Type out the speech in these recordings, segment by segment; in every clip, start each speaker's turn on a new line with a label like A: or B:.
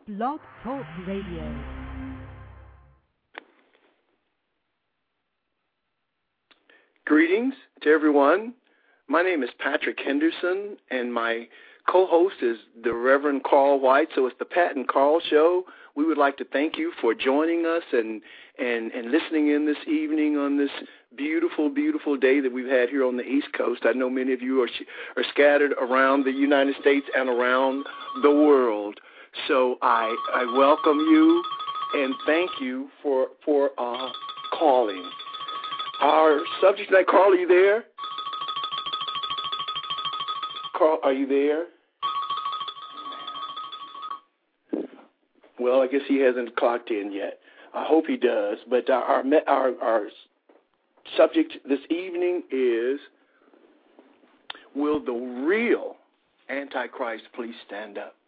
A: Blog Talk Radio.
B: Greetings to everyone. My name is Patrick Henderson, and my co-host is the Reverend Carl White. So it's the Pat and Carl Show. We would like to thank you for joining us and listening in this evening on this beautiful, beautiful day that we've had here on the East Coast. I know many of you are scattered around the United States and around the world. So I welcome you and thank you for calling. Our subject tonight, Carl, are you there? Carl, are you there? Well, I guess he hasn't clocked in yet. I hope he does. But our subject this evening is, will the real Antichrist please stand up?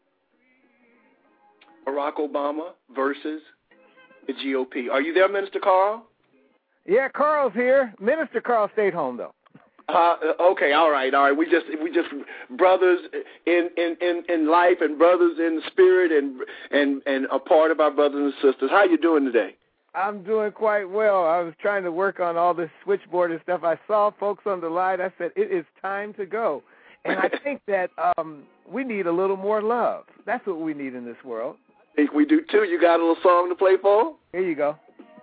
B: Barack Obama versus the GOP. Are you there, Minister Carl?
C: Yeah, Carl's here. Minister Carl stayed home, though.
B: Okay, all right. We just brothers in life and brothers in the spirit and a part of our brothers and sisters. How you doing today?
C: I'm doing quite well. I was trying to work on all this switchboard and stuff. I saw folks on the line. I said, it is time to go. And I think that we need a little more love. That's what we need in this world.
B: I think we do, too. You got a little song to play for?
C: Here you go.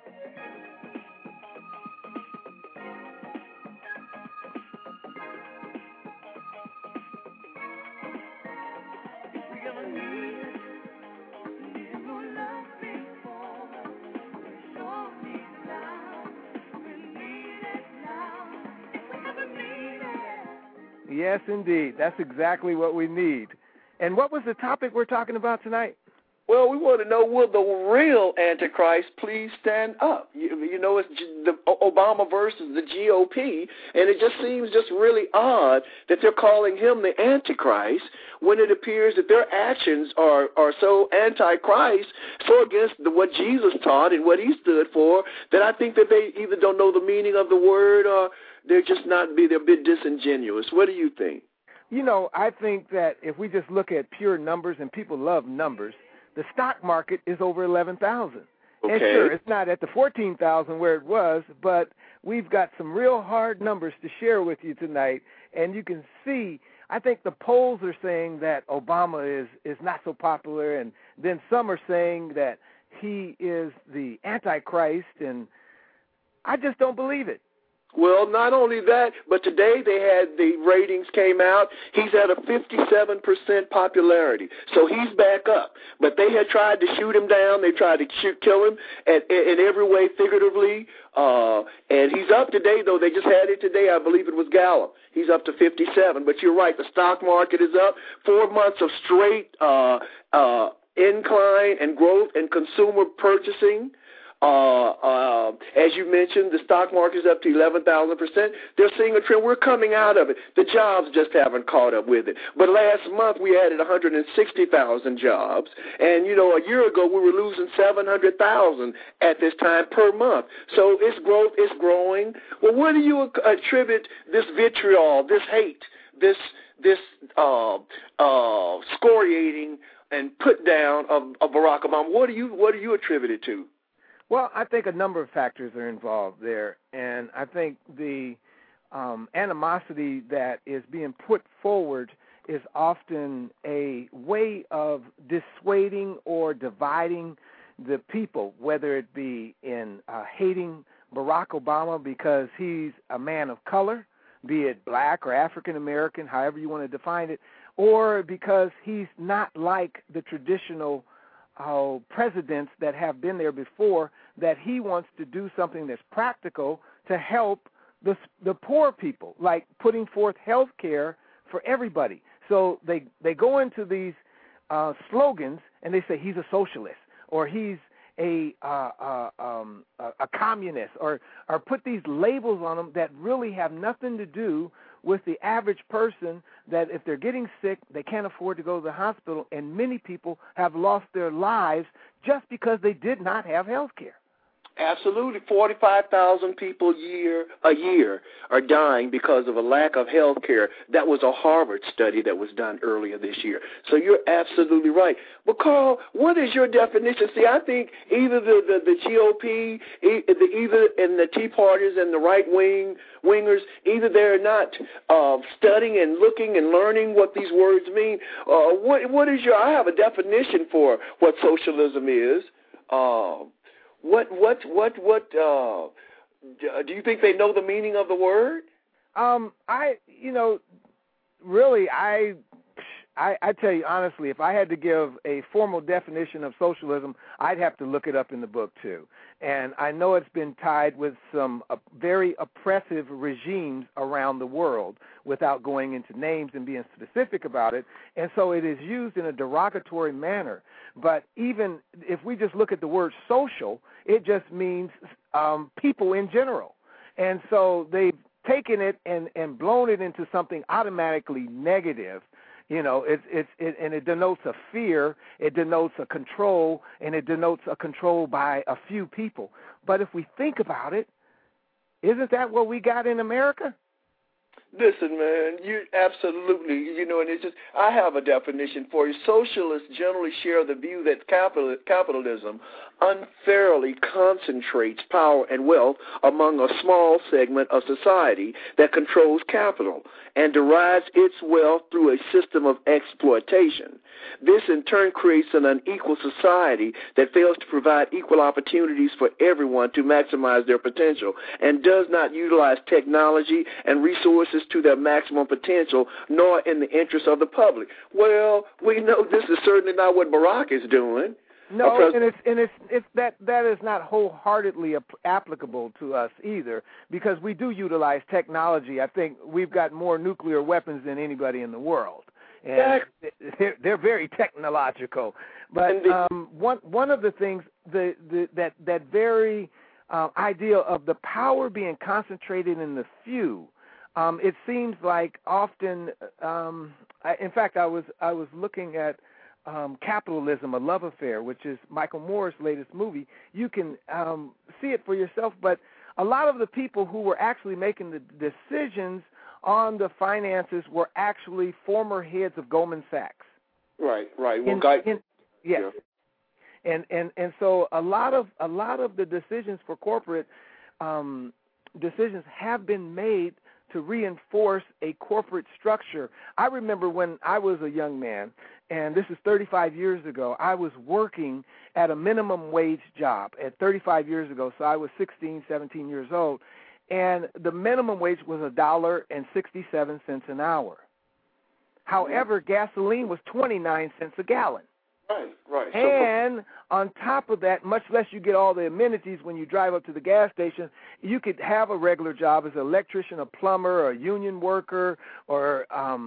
C: Yes, indeed. That's exactly what we need. And what was the topic we're talking about tonight?
B: Well, we want to know, will the real Antichrist please stand up? You know, it's the Obama versus the GOP, and it just seems just really odd that they're calling him the Antichrist when it appears that their actions are so Antichrist, so against what Jesus taught and what he stood for, that I think that they either don't know the meaning of the word or they're a bit disingenuous. What do you think?
C: You know, I think that if we just look at pure numbers, and people love numbers, the stock market is over 11,000.
B: Okay.
C: And sure, it's not at the 14,000 where it was, but we've got some real hard numbers to share with you tonight. And you can see, I think the polls are saying that Obama is not so popular, and then some are saying that he is the Antichrist, and I just don't believe it.
B: Well, not only that, but today the ratings came out. He's at a 57% popularity, so he's back up. But they had tried to shoot him down. They tried to kill him in every way, figuratively. And he's up today, though. They just had it today. I believe it was Gallup. He's up to 57. But you're right. The stock market is up. 4 months of straight incline and growth in consumer purchasing. As you mentioned, the stock market is up to 11,000%. They're seeing a trend. We're coming out of it. The jobs just haven't caught up with it. But last month we added 160,000 jobs, and a year ago we were losing 700,000 at this time per month. So its growth is growing. Well, what do you attribute this vitriol, this hate, this scoriating and put down of Barack Obama? What do you attribute it to?
C: Well, I think a number of factors are involved there, and I think the animosity that is being put forward is often a way of dissuading or dividing the people, whether it be in hating Barack Obama because he's a man of color, be it black or African American, however you want to define it, or because he's not like the traditional presidents that have been there before, that he wants to do something that's practical to help the poor people, like putting forth health care for everybody. So they go into these slogans and they say he's a socialist or he's a communist, or put these labels on them that really have nothing to do with the average person, that if they're getting sick, they can't afford to go to the hospital, and many people have lost their lives just because they did not have health care.
B: Absolutely. 45,000 people a year are dying because of a lack of health care. That was a Harvard study that was done earlier this year. So you're absolutely right. But, Carl, what is your definition? See, I think either the GOP, either and the Tea Parties and the right-wingers, either they're not studying and looking and learning what these words mean. What is your – I have a definition for what socialism is. What do you think they know the meaning of the word?
C: I tell you honestly, if I had to give a formal definition of socialism, I'd have to look it up in the book too. And I know it's been tied with some very oppressive regimes around the world without going into names and being specific about it. And so it is used in a derogatory manner. But even if we just look at the word social, it just means people in general. And so they've taken it and blown it into something automatically negative. You know, it denotes a fear, it denotes a control, and it denotes a control by a few people. But if we think about it, isn't that what we got in America?
B: Listen, man, you absolutely, and it's just, I have a definition for you. Socialists generally share the view that capitalism unfairly concentrates power and wealth among a small segment of society that controls capital and derives its wealth through a system of exploitation. This, in turn, creates an unequal society that fails to provide equal opportunities for everyone to maximize their potential and does not utilize technology and resources to their maximum potential, nor in the interest of the public. Well, we know this is certainly not what Barack is doing.
C: No, it's that is not wholeheartedly applicable to us either, because we do utilize technology. I think we've got more nuclear weapons than anybody in the world, and they're very technological. But one of the things that very idea of the power being concentrated in the few. It seems like often, in fact, I was looking at Capitalism, A Love Affair, which is Michael Moore's latest movie. You can see it for yourself, but a lot of the people who were actually making the decisions on the finances were actually former heads of Goldman Sachs.
B: Right.
C: Yes. And so a lot of the decisions for corporate decisions have been made to reinforce a corporate structure. I remember when I was a young man, and this is 35 years ago, I was working at a minimum wage job at 35 years ago, so I was 16, 17 years old, and the minimum wage was $1.67 an hour. However, gasoline was 29 cents a gallon.
B: Right.
C: And on top of that, much less you get all the amenities when you drive up to the gas station, you could have a regular job as an electrician, a plumber, a union worker, or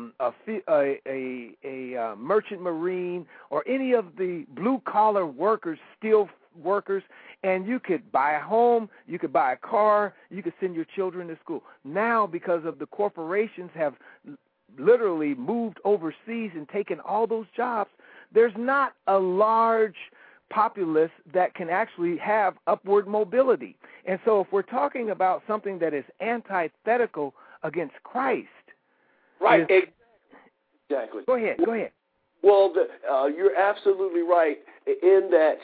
C: a merchant marine, or any of the blue-collar workers, steel workers, and you could buy a home, you could buy a car, you could send your children to school. Now, because of the corporations have literally moved overseas and taken all those jobs, there's not a large populace that can actually have upward mobility. And so if we're talking about something that is antithetical against Christ.
B: Right, exactly.
C: Go ahead.
B: Well, you're absolutely right in that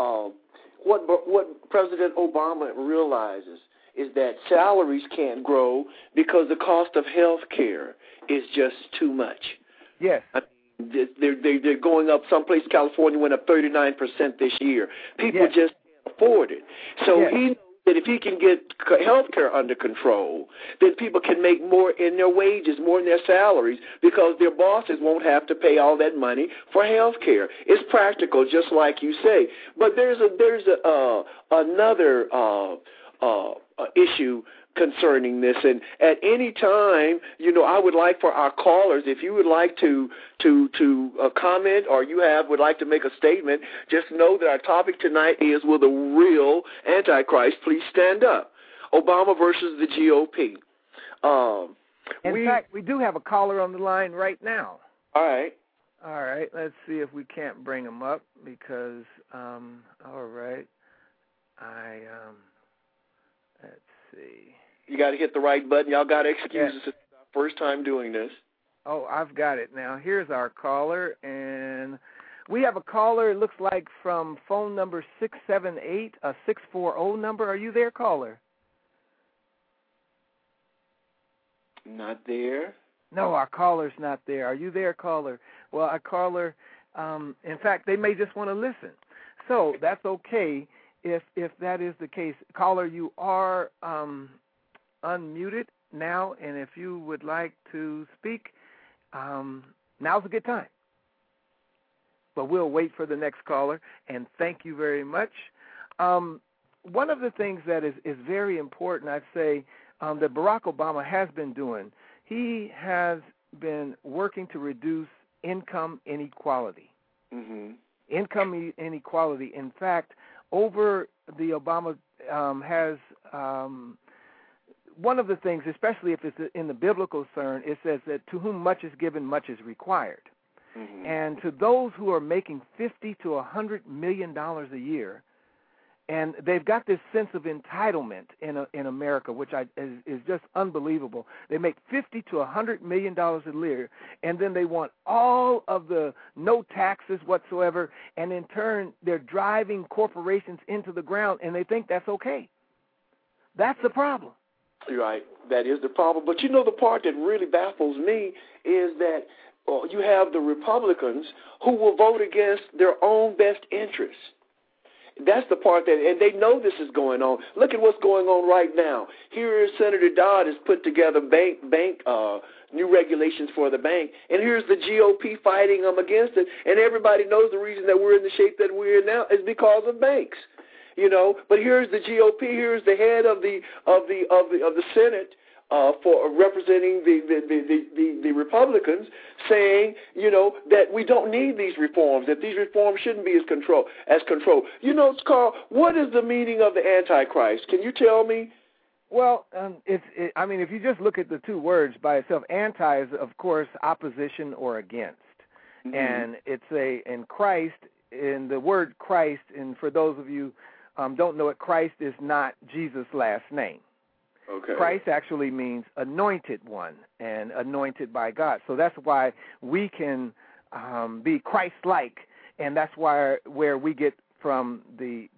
B: what President Obama realizes is that salaries can't grow because the cost of health care is just too much.
C: Yes.
B: They're going up. Someplace California went up 39% this year. People just can't afford it. So he knows that if he can get health care under control, then people can make more in their wages, more in their salaries, because their bosses won't have to pay all that money for health care. It's practical, just like you say. But there's another issue concerning this, and at any time, I would like for our callers, if you would like to comment, or would like to make a statement, just know that our topic tonight is, will the real Antichrist please stand up? Obama versus the GOP.
C: In fact, we do have a caller on the line right now.
B: All right.
C: Let's see if we can't bring him up, because, all right. Let's see.
B: You got to hit the right button. Y'all got to excuse us. It's our first time doing this.
C: Oh, I've got it now. Here's our caller, and we have a caller, it looks like, from phone number 678, a 640 number. Are you there, caller?
B: Not there.
C: No, our caller's not there. Are you there, caller? Well, our caller, in fact, they may just want to listen. So that's okay if that is the case. Caller, you are unmuted now, and if you would like to speak, now's a good time. But we'll wait for the next caller, and thank you very much. One of the things that is very important, I'd say, that Barack Obama has been doing, he has been working to reduce income inequality.
B: Mm-hmm.
C: Income inequality. In fact, over the Obama has one of the things, especially if it's in the biblical concern, it says that to whom much is given, much is required.
B: Mm-hmm.
C: And to those who are making $50 to $100 million a year, and they've got this sense of entitlement in America, which is just unbelievable. They make $50 to $100 million a year, and then they want all of the no taxes whatsoever, and in turn they're driving corporations into the ground, and they think that's okay. That's the problem.
B: You're right. That is the problem. But you know, the part that really baffles me is that you have the Republicans who will vote against their own best interests. That's the part that, and they know this is going on. Look at what's going on right now. Here is Senator Dodd has put together bank new regulations for the bank, and here's the GOP fighting them against it. And everybody knows the reason that we're in the shape that we're in now is because of banks. You know, but here's the GOP. Here's the head of the Senate for representing the Republicans, saying, you know, that we don't need these reforms. That these reforms shouldn't be as controlled. You know, Carl, what is the meaning of the Antichrist? Can you tell me?
C: Well, I mean, if you just look at the two words by itself, anti is, of course, opposition or against,
B: mm-hmm.
C: and in Christ, in the word Christ, and for those of you don't know it, Christ is not Jesus' last name.
B: Okay.
C: Christ actually means anointed one and anointed by God. So that's why we can be Christ-like, and that's where we get from the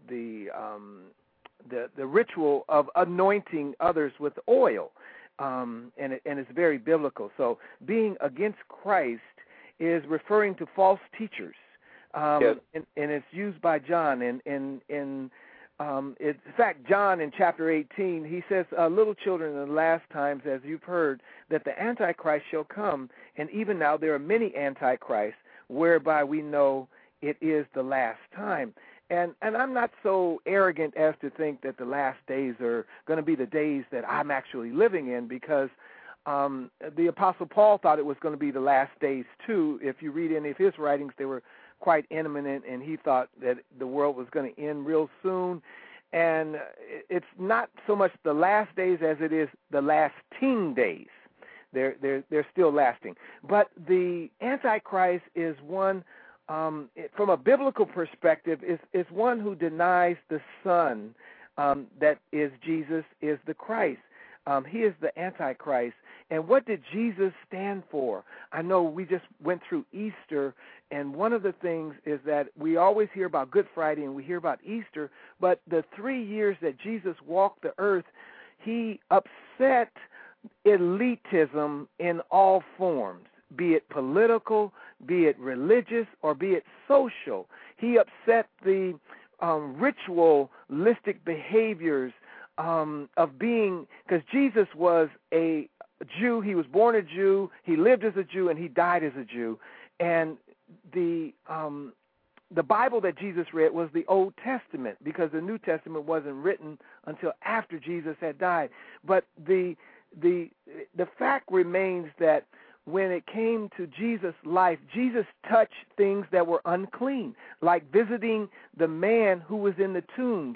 C: ritual of anointing others with oil, and it's very biblical. So being against Christ is referring to false teachers,
B: yes.
C: and it's used by John in fact, John in chapter 18, he says, little children, in the last times, as you've heard, that the Antichrist shall come, and even now there are many Antichrists, whereby we know it is the last time. And I'm not so arrogant as to think that the last days are going to be the days that I'm actually living in, because the Apostle Paul thought it was going to be the last days too. If you read any of his writings, they were quite imminent, and he thought that the world was going to end real soon. And it's not so much the last days as it is the lasting days. They're still lasting. But the Antichrist is one, from a biblical perspective, is one who denies the Son, that is Jesus, is the Christ. He is the Antichrist. And what did Jesus stand for? I know we just went through Easter, and one of the things is that we always hear about Good Friday and we hear about Easter, but the 3 years that Jesus walked the earth, he upset elitism in all forms, be it political, be it religious, or be it social. He upset the ritualistic behaviors of being, because Jesus was a Jew, he was born a Jew, he lived as a Jew, and he died as a Jew. And the Bible that Jesus read was the Old Testament, because the New Testament wasn't written until after Jesus had died. But the fact remains that when it came to Jesus' life, Jesus touched things that were unclean, like visiting the man who was in the tombs.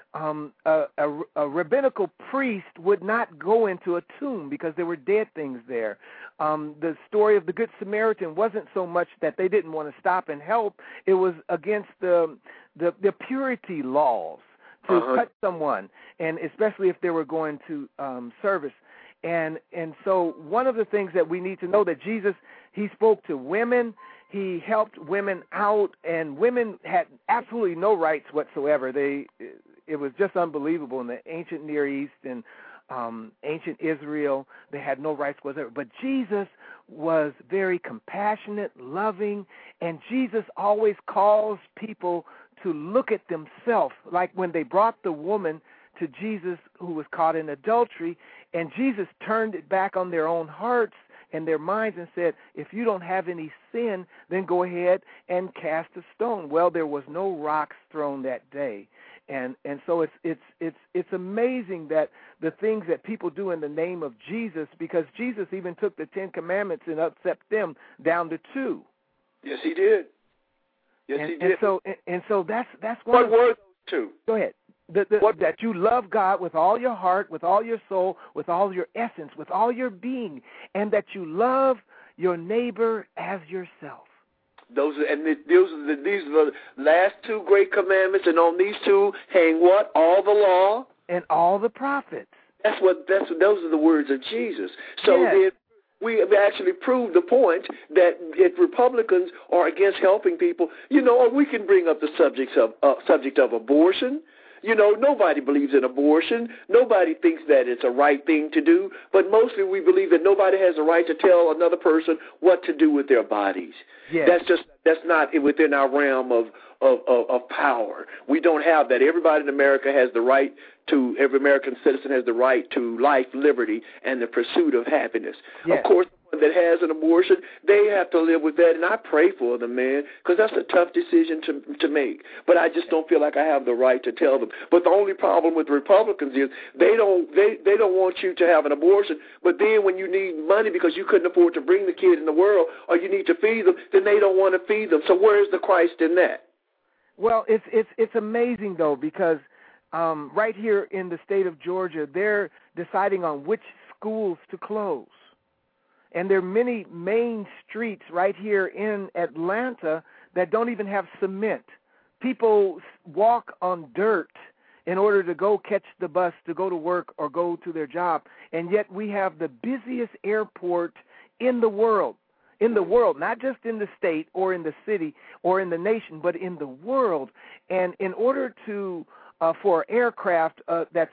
C: A rabbinical priest would not go into a tomb because there were dead things there. The story of the Good Samaritan wasn't so much that they didn't want to stop and help. It was against the purity laws to touch someone, and especially if they were going to service. And so one of the things that we need to know that Jesus, he spoke to women, he helped women out, and women had absolutely no rights whatsoever. It was just unbelievable in the ancient Near East and ancient Israel. They had no rights whatsoever. But Jesus was very compassionate, loving, and Jesus always calls people to look at themselves. Like when they brought the woman to Jesus who was caught in adultery, and Jesus turned it back on their own hearts and their minds and said, if you don't have any sin, then go ahead and cast a stone. Well, there was no rocks thrown that day. And so it's amazing that the things that people do in the name of Jesus, because Jesus even took the 10 Commandments and upset them down to 2.
B: Yes, he did. Yes, he did.
C: And so that's one.
B: What were those 2?
C: Go ahead. That you love God with all your heart, with all your soul, with all your essence, with all your being, and that you love your neighbor as yourself. These
B: are the last 2 great commandments, and on these 2 hang what? All the law
C: and all the prophets.
B: Those are the words of Jesus. So
C: yes.
B: We have actually proved the point that if Republicans are against helping people, or we can bring up the subject of abortion. Nobody believes in abortion. Nobody thinks that it's a right thing to do. But mostly we believe that nobody has a right to tell another person what to do with their bodies.
C: Yes.
B: That's not within our realm of power. We don't have that. Everybody in America has the right to, every American citizen has the right to life, liberty, and the pursuit of happiness.
C: Yes.
B: Of course, that has an abortion, they have to live with that, and I pray for them, man, because that's a tough decision to make. But I just don't feel like I have the right to tell them. But the only problem with Republicans is they don't want you to have an abortion, but then when you need money because you couldn't afford to bring the kid in the world or you need to feed them, then they don't want to feed them. So where's the Christ in that?
C: Well, it's amazing, though, because right here in the state of Georgia, they're deciding on which schools to close. And there are many main streets right here in Atlanta that don't even have cement. People walk on dirt in order to go catch the bus to go to work or go to their job. And yet we have the busiest airport in the world, not just in the state or in the city or in the nation, but in the world. And in order to for aircraft that's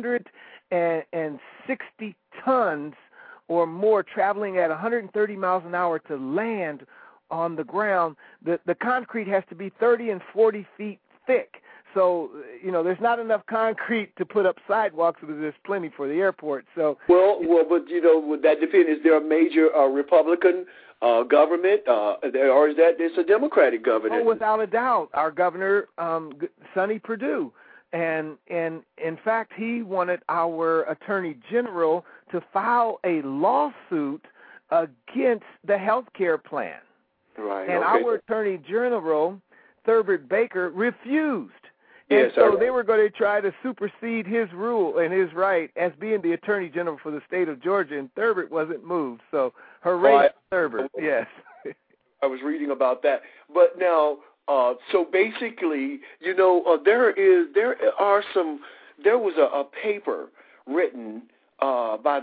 C: 160 tons or more traveling at 130 miles an hour to land on the ground, the concrete has to be 30 and 40 feet thick. So, there's not enough concrete to put up sidewalks, but there's plenty for the airport. So,
B: but would that depend? Is there a major Republican government, or is that it's a Democratic government?
C: Oh, without a doubt, our governor, Sonny Perdue. And in fact, he wanted our attorney general to file a lawsuit against the health care plan.
B: Right.
C: And our attorney general, Thurbert Baker, refused.
B: Yes,
C: and so they were going to try to supersede his rule and his right as being the attorney general for the state of Georgia, and Thurbert wasn't moved. So hooray, Thurbert, yes.
B: I was reading about that. But now, so basically, there was a paper written by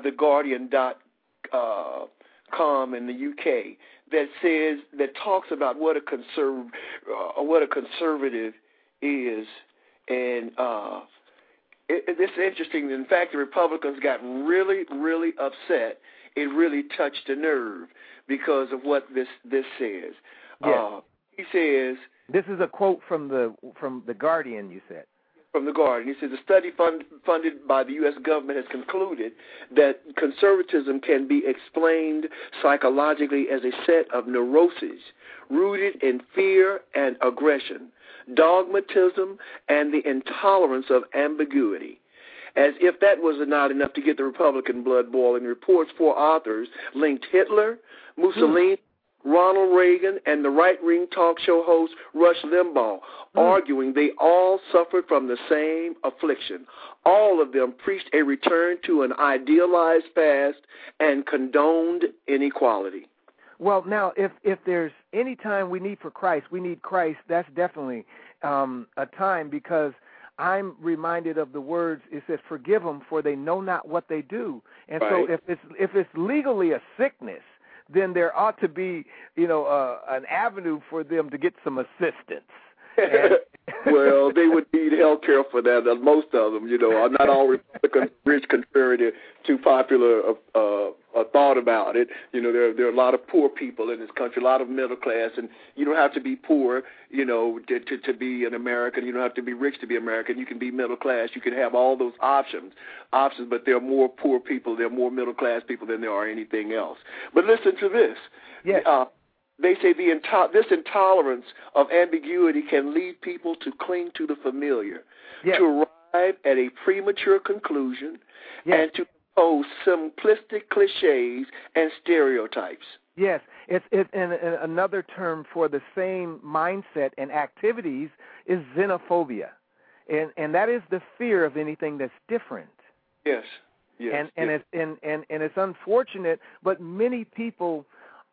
B: TheGuardian.com in the UK that talks about what a conservative is, and it's interesting. In fact, the Republicans got really, really upset. It really touched a nerve because of what this says.
C: Yes.
B: He says,
C: this is a quote from the Guardian, you said.
B: From the Guardian. He says, a study funded by the U.S. government has concluded that conservatism can be explained psychologically as a set of neuroses rooted in fear and aggression, dogmatism, and the intolerance of ambiguity. As if that was not enough to get the Republican blood boiling, reports 4 authors linked Hitler, Mussolini, Ronald Reagan, and the right-wing talk show host Rush Limbaugh, arguing they all suffered from the same affliction. All of them preached a return to an idealized past and condoned inequality.
C: Well, now, if there's any time we need for Christ, we need Christ. That's definitely a time, because I'm reminded of the words, it says, forgive them, for they know not what they do. And
B: right.
C: so if it's legally a sickness, then there ought to be, an avenue for them to get some assistance.
B: Well, they would need health care for that. Most of them, are not all Republicans rich, contrary to popular thought about it. There are a lot of poor people in this country, a lot of middle class, and you don't have to be poor, to be an American. You don't have to be rich to be American. You can be middle class. You can have all those options, but there are more poor people, there are more middle class people than there are anything else. But listen to this.
C: Yes.
B: They say this intolerance of ambiguity can lead people to cling to the familiar,
C: yes.
B: to arrive at a premature conclusion,
C: yes.
B: and to impose simplistic cliches and stereotypes.
C: Yes, it's and another term for the same mindset and activities is xenophobia, and that is the fear of anything that's different.
B: Yes, yes.
C: And it's unfortunate, but many people.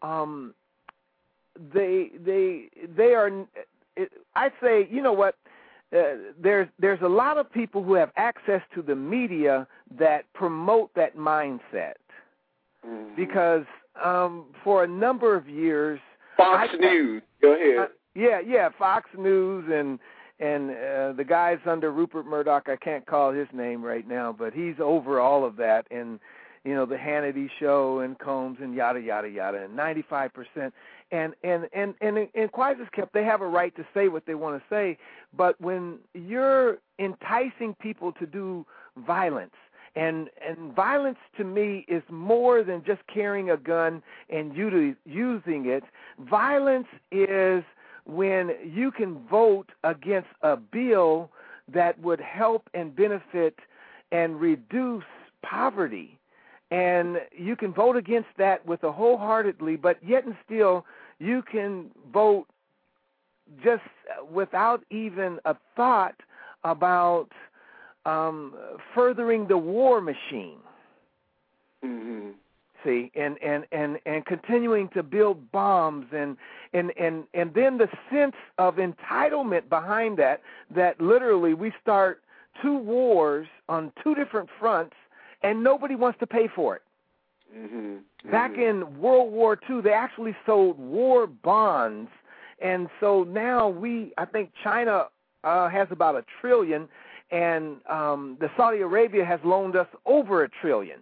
C: They are. I say, you know what? There's a lot of people who have access to the media that promote that mindset, because for a number of years,
B: Fox News. Go ahead.
C: Fox News and the guys under Rupert Murdoch. I can't call his name right now, but he's over all of that, and the Hannity show and Combs and yada yada yada, and 95%. And quiet as kept, they have a right to say what they want to say, but when you're enticing people to do violence, and violence to me is more than just carrying a gun and using it. Violence is when you can vote against a bill that would help and benefit and reduce poverty. And you can vote against that with a wholeheartedly, but yet and still you can vote just without even a thought about furthering the war machine.
B: Mm-hmm.
C: See, and continuing to build bombs, and then the sense of entitlement behind that literally we start two wars on two different fronts, and nobody wants to pay for it.
B: Mm-hmm. Mm-hmm.
C: Back in World War II, they actually sold war bonds, and so now I think China has about $1 trillion, and the Saudi Arabia has loaned us over $1 trillion.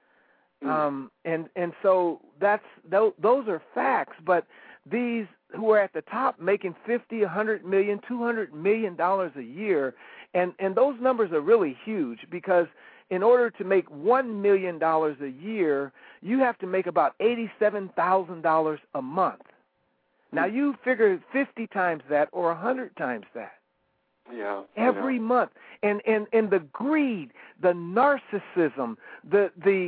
C: And so those are facts, but these who are at the top making $50, $100 million, $200 million a year, and those numbers are really huge, because in order to make $1 million a year, you have to make about $87,000 a month. Now you figure 50 times that or 100 times that.
B: Yeah.
C: Every month, and the greed, the narcissism, the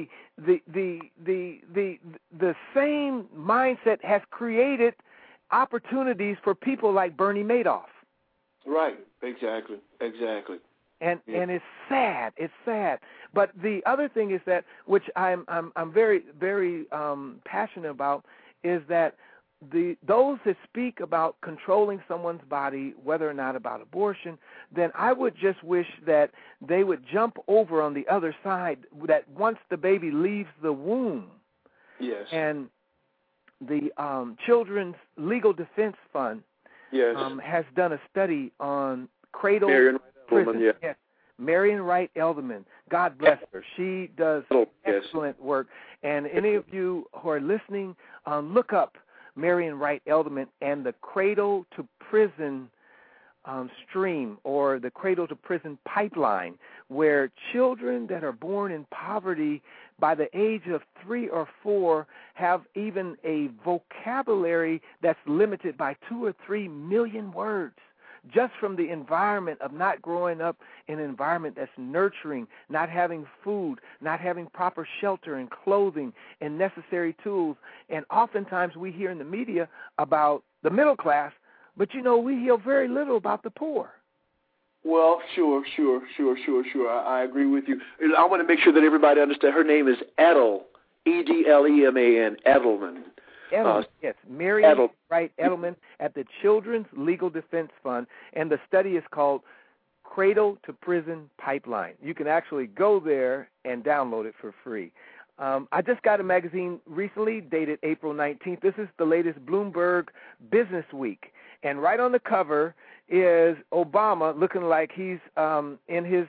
C: same mindset has created opportunities for people like Bernie Madoff.
B: Right. Exactly.
C: And it's sad. It's sad. But the other thing is that, which I'm very very passionate about, is that those that speak about controlling someone's body, whether or not about abortion, then I would just wish that they would jump over on the other side, that once the baby leaves the womb.
B: Yes.
C: And the Children's Legal Defense Fund has done a study on cradle prison. Yes. Marian Wright Edelman, God bless her. She does excellent work. And any of you who are listening, look up Marian Wright Edelman and the Cradle to Prison stream, or the Cradle to Prison pipeline, where children that are born in poverty by the age of 3 or 4 have even a vocabulary that's limited by 2 or 3 million words, just from the environment of not growing up in an environment that's nurturing, not having food, not having proper shelter and clothing and necessary tools. And oftentimes we hear in the media about the middle class, but we hear very little about the poor.
B: Well, sure. I agree with you. I want to make sure that everybody understands her name is Edel, Edleman, Edelman.
C: Yes, Marian Wright Edelman at the Children's Legal Defense Fund, and the study is called Cradle to Prison Pipeline. You can actually go there and download it for free. I just got a magazine recently dated April 19th. This is the latest Bloomberg Business Week. And right on the cover is Obama looking like he's in his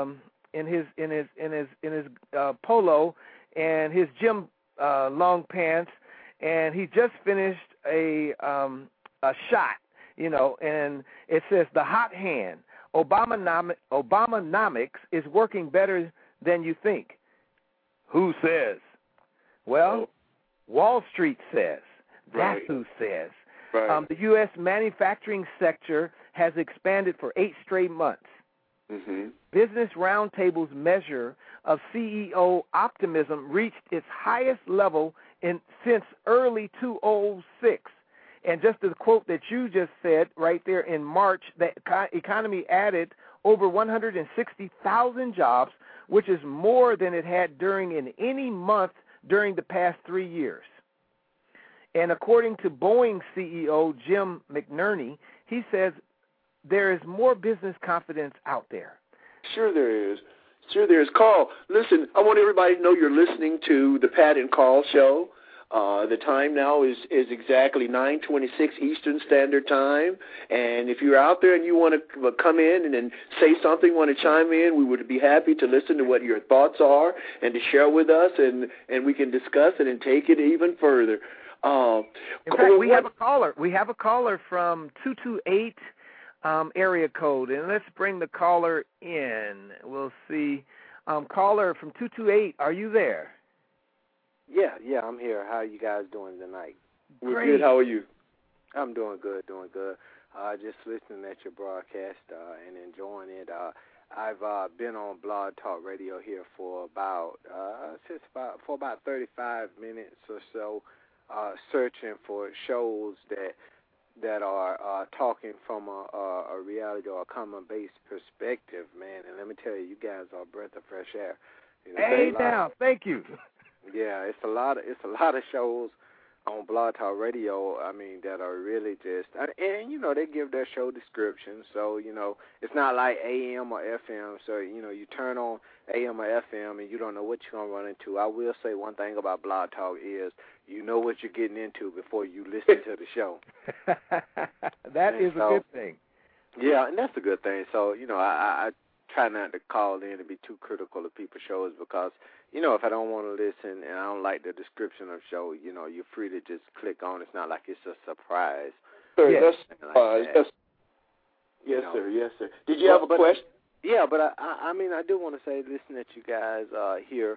C: polo and his gym long pants, and he just finished a shot, and it says the hot hand. Obamanomics is working better than you think. Who says? Well, Wall Street says. That's
B: Right.
C: who says.
B: Right.
C: The U.S. manufacturing sector has expanded for 8 straight months.
B: Mm-hmm.
C: Business Roundtable's measure of CEO optimism reached its highest level since early 2006. And just the quote that you just said right there, in March, the economy added over 160,000 jobs, which is more than it had in any month during the past 3 years. And according to Boeing CEO Jim McNerney, he says there is more business confidence out there.
B: Sure there is. Sure there is. Carl, listen, I want everybody to know you're listening to the Pat and Carl Show. The time now is exactly 9:26 Eastern Standard Time. And if you're out there and you want to come in and then say something, want to chime in, we would be happy to listen to what your thoughts are and to share with us, and we can discuss it and take it even further.
C: In fact, we have a caller. We have a caller from 228 area code, and let's bring the caller in. We'll see. Caller from 228, are you there?
D: Yeah, I'm here. How are you guys doing tonight?
B: We're
C: Great.
B: good. How are you?
D: I'm doing good. Just listening at your broadcast and enjoying it. I've been on Blog Talk Radio here for about 35 minutes or so, searching for shows that are talking from a reality or a common-based perspective, man. And let me tell you, you guys are a breath of fresh air.
C: Hey, now, thank you.
D: Yeah, it's a lot of shows on Blog Talk Radio, that are really just, and they give their show descriptions, so, it's not like AM or FM, so, you turn on AM or FM and you don't know what you're going to run into. I will say one thing about Blog Talk is you know what you're getting into before you listen to the show.
C: That is a good thing.
D: Yeah, and that's a good thing. So, I try not to call in and be too critical of people's shows because, if I don't want to listen and I don't like the description of the show, you're free to just click on. It's not like it's a surprise.
B: Sir,
C: Yes.
B: Yes, sir. Did you have a question?
D: Yeah, but I do want to say, listen at you guys here.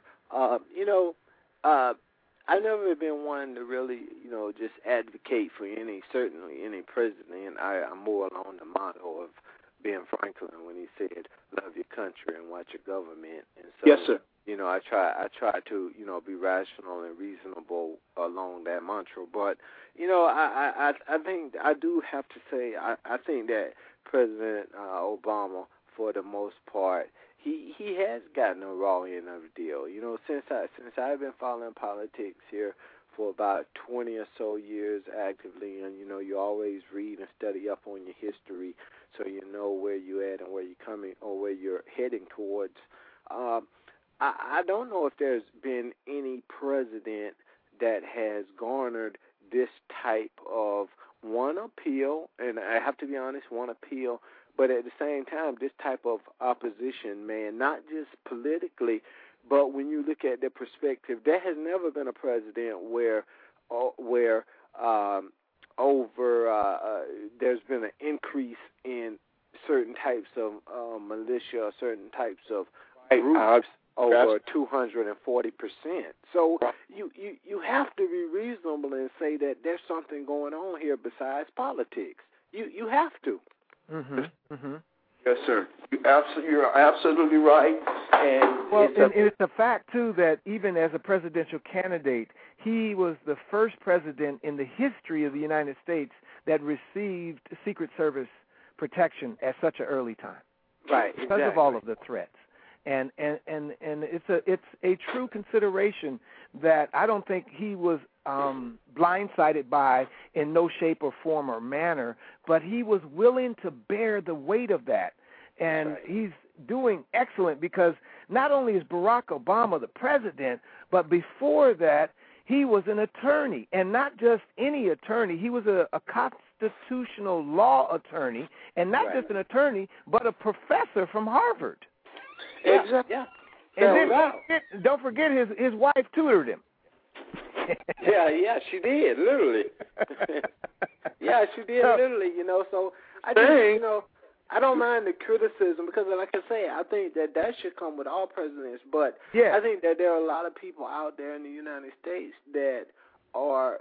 D: I've never been one to really, just advocate for any president. And I'm more along the motto of Ben Franklin when he said, "Love your country and watch your government." And so,
B: Yes, sir.
D: I try to, be rational and reasonable along that mantra. But, I think I do have to say I think that President Obama, for the most part, he has gotten a raw end of the deal. Since I've been following politics here for about 20 or so years actively, and you always read and study up on your history, so you know where you're at and where you're coming or where you're heading towards. I don't know if there's been any president that has garnered this type of one appeal, and I have to be honest, one appeal, but at the same time, this type of opposition, man, not just politically, but when you look at the perspective, there has never been a president where there's been an increase in certain types of militia, certain types of groups over 240%. So you have to be reasonable and say that there's something going on here besides politics. You have to.
C: Mm-hmm. Mm-hmm.
B: Yes, sir. You're absolutely right. And
C: it's a fact, too, that even as a presidential candidate, he was the first president in the history of the United States that received Secret Service protection at such an early time.
D: Right.
C: Because of all of the threats. And it's a true consideration that I don't think he was blindsided by in no shape or form or manner, but he was willing to bear the weight of that. And he's doing excellent because not only is Barack Obama the president, but before that, he was an attorney, and not just any attorney. He was a constitutional law attorney, and not just an attorney, but a professor from Harvard.
D: Exactly. Yeah.
C: And then don't forget his wife tutored him.
D: yeah, she did, literally. Yeah, she did, literally, So I just, I don't mind the criticism because, like I say, I think that should come with all presidents. But I think that there are a lot of people out there in the United States that are,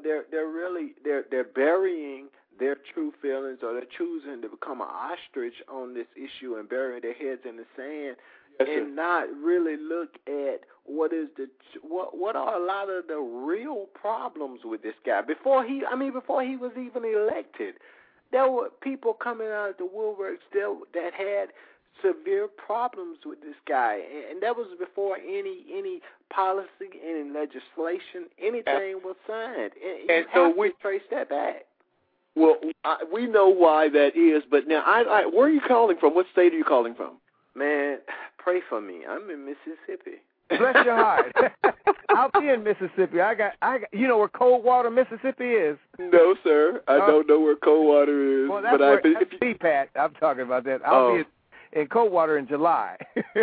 D: they're burying their true feelings, or they're choosing to become an ostrich on this issue and bury their heads in the sand. And not really look at what are a lot of the real problems with this guy. Before he was even elected, there were people coming out of the woodworks that had severe problems with this guy, and that was before any policy, any legislation, anything was signed. And so we trace that back.
B: Well, we know why that is, but now, where are you calling from? What state are you calling from?
D: Man, pray for me. I'm in Mississippi.
C: Bless your heart. I'll be in Mississippi. I got. You know where Coldwater, Mississippi is?
B: No, sir. I don't know where Coldwater is.
C: Well, that's Pat. I'm talking about that. I'll be in Coldwater in July.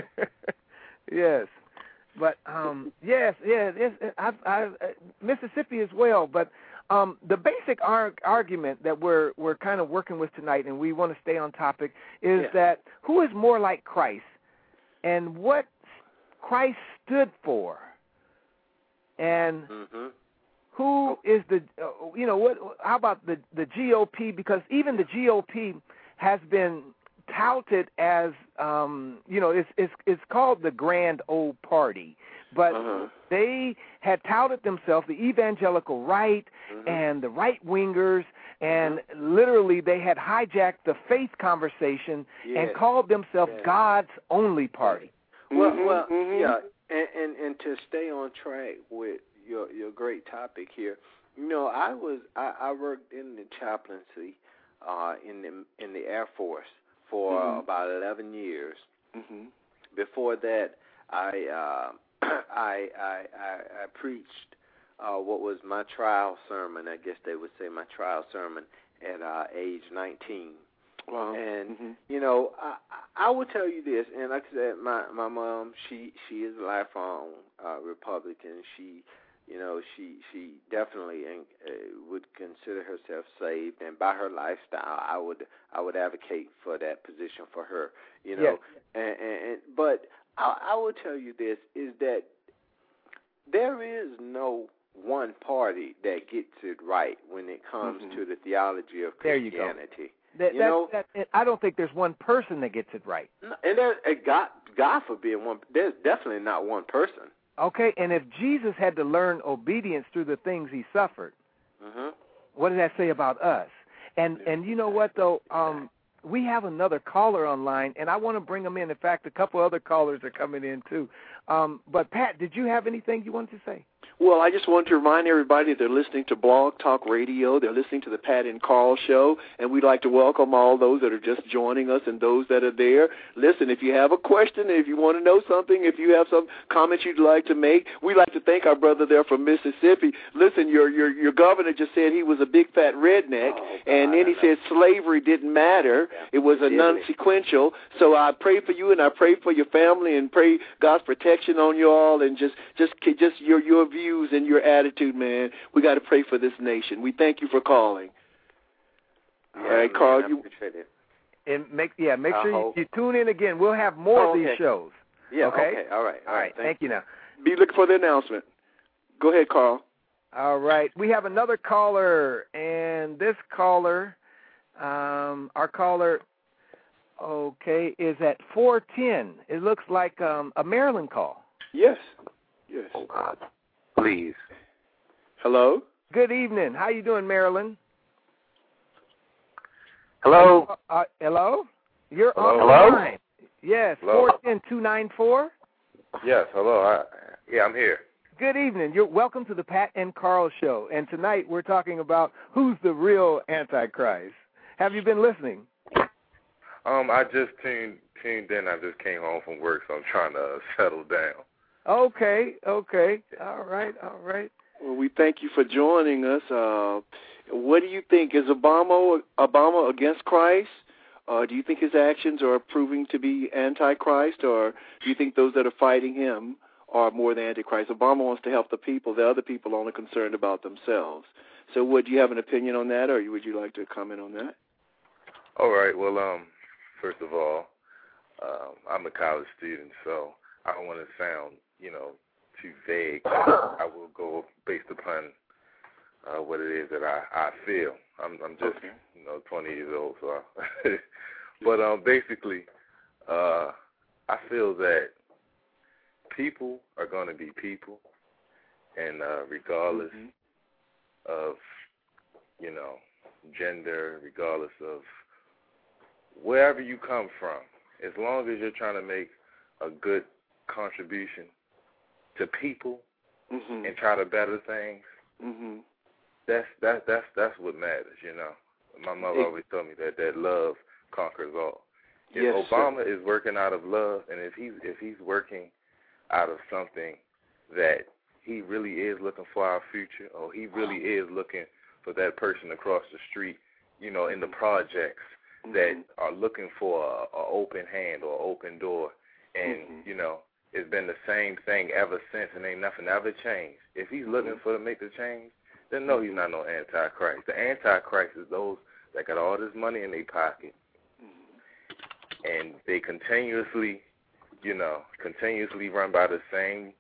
C: Yes, but yes, Mississippi as well. But the basic argument that we're kind of working with tonight, and we want to stay on topic, is that who is more like Christ, and what Christ stood for, and who is the how about the GOP? Because even the GOP has been touted as it's called the Grand Old Party, but they had touted themselves, the evangelical right and the right wingers, and literally they had hijacked the faith conversation and called themselves God's only party.
D: Well, and to stay on track with your great topic here, I worked in the chaplaincy in the Air Force for about 11 years. Before that, I preached what was my trial sermon. I guess they would say my trial sermon at age 19. Wow. And I will tell you this, and like I said, my mom, she is a lifelong Republican. She definitely would consider herself saved, and by her lifestyle, I would advocate for that position for her. But I will tell you this, is that there is no one party that gets it right when it comes to the theology of Christianity.
C: There you go. I don't think there's one person that gets it right.
D: And God forbid, there's definitely not one person.
C: Okay, and if Jesus had to learn obedience through the things he suffered, what does that say about us? And you know what, though? We have another caller online, and I want to bring them in. In fact, a couple other callers are coming in, too. But, Pat, did you have anything you wanted to say?
B: Well, I just want to remind everybody they're listening to Blog Talk Radio. They're listening to the Pat and Carl Show, and we'd like to welcome all those that are just joining us and those that are there. Listen, if you have a question, if you want to know something, if you have some comments you'd like to make, we'd like to thank our brother there from Mississippi. Listen, your governor just said he was a big fat redneck, and then he said slavery didn't matter. It was a non-sequential. So I pray for you, and I pray for your family, and pray God's protection on you all, and just your views and your attitude, man. We got to pray for this nation. We thank you for calling. All right, Carl, you
D: appreciate it.
C: And make sure you tune in again. We'll have more of these shows.
D: Yeah.
C: Okay.
D: All right.
C: Thank you. Now,
B: be looking for the announcement. Go ahead, Carl.
C: All right. We have another caller, and this caller, our caller, is at 410. It looks like a Maryland call.
B: Yes.
E: Oh, God. Please.
B: Hello?
C: Good evening. How you doing, Maryland?
E: Hello?
C: Hello? You're on the line. Yes, 410-294?
E: Yes, hello. I'm here.
C: Good evening. You're welcome to the Pat and Carl Show. And tonight we're talking about who's the real Antichrist. Have you been listening?
E: I just tuned in. I just came home from work, so I'm trying to settle down.
C: Okay. All right.
B: Well, we thank you for joining us. What do you think? Is Obama against Christ? Do you think his actions are proving to be anti-Christ, or do you think those that are fighting him are more the anti-Christ? Obama wants to help the people. The other people are only concerned about themselves. So do you have an opinion on that, or would you like to comment on that?
E: All right. Well, first of all, I'm a college student, so I don't want to sound, too vague. I will go based upon what it is that I feel. I'm just, 20 years old, so. But basically, I feel that people are going to be people, and regardless of, gender, regardless of wherever you come from, as long as you're trying to make a good contribution to people and try to better things, that's what matters, My mother always told me that love conquers all. If Obama is working out of love, and if he's working out of something that he really is looking for our future, or he really is looking for that person across the street, in the projects that are looking for a open hand or open door, and it's been the same thing ever since, and ain't nothing ever changed. If he's looking for to make the change, then no, he's not no antichrist. The antichrist is those that got all this money in their pocket, and they continuously run by the same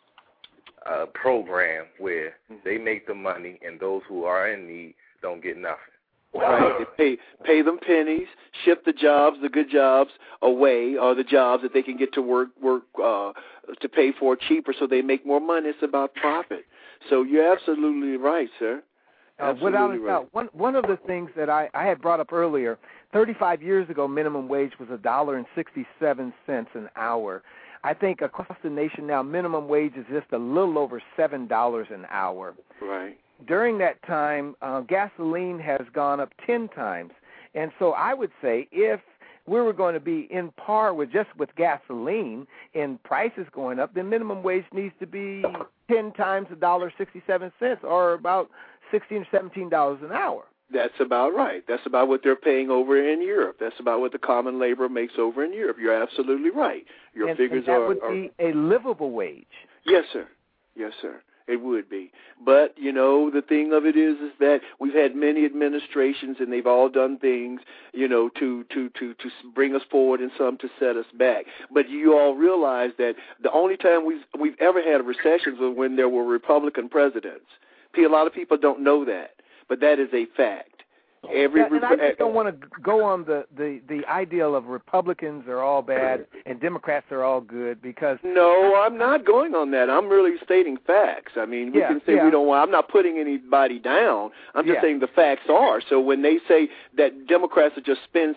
E: program where they make the money, and those who are in need don't get nothing.
B: Right. They pay them pennies, ship the jobs, the good jobs away, or the jobs that they can get to work to pay for cheaper, so they make more money. It's about profit. So you're absolutely right, sir.
C: Without a doubt. One of the things that I had brought up earlier, 35 years ago, minimum wage was $1.67 an hour. I think across the nation now, minimum wage is just a little over $7 an hour.
B: Right.
C: During that time, gasoline has gone up 10 times. And so I would say if we were going to be in par with gasoline and prices going up, then minimum wage needs to be 10 times $1.67, or about $16 or $17 an hour.
B: That's about right. That's about what they're paying over in Europe. That's about what the common laborer makes over in Europe. You're absolutely right. Your figures
C: that would be a livable wage.
B: Yes, sir. Yes, sir. It would be. But, the thing of it is that we've had many administrations, and they've all done things, to bring us forward and some to set us back. But you all realize that the only time we've ever had a recession was when there were Republican presidents. A lot of people don't know that, but that is a fact.
C: And I just don't want to go on the ideal of Republicans are all bad and Democrats are all good, because
B: no, I'm not going on that. I'm really stating facts. I mean, we can say we don't want. I'm not putting anybody down. I'm just saying the facts are. So when they say that Democrats are just spin,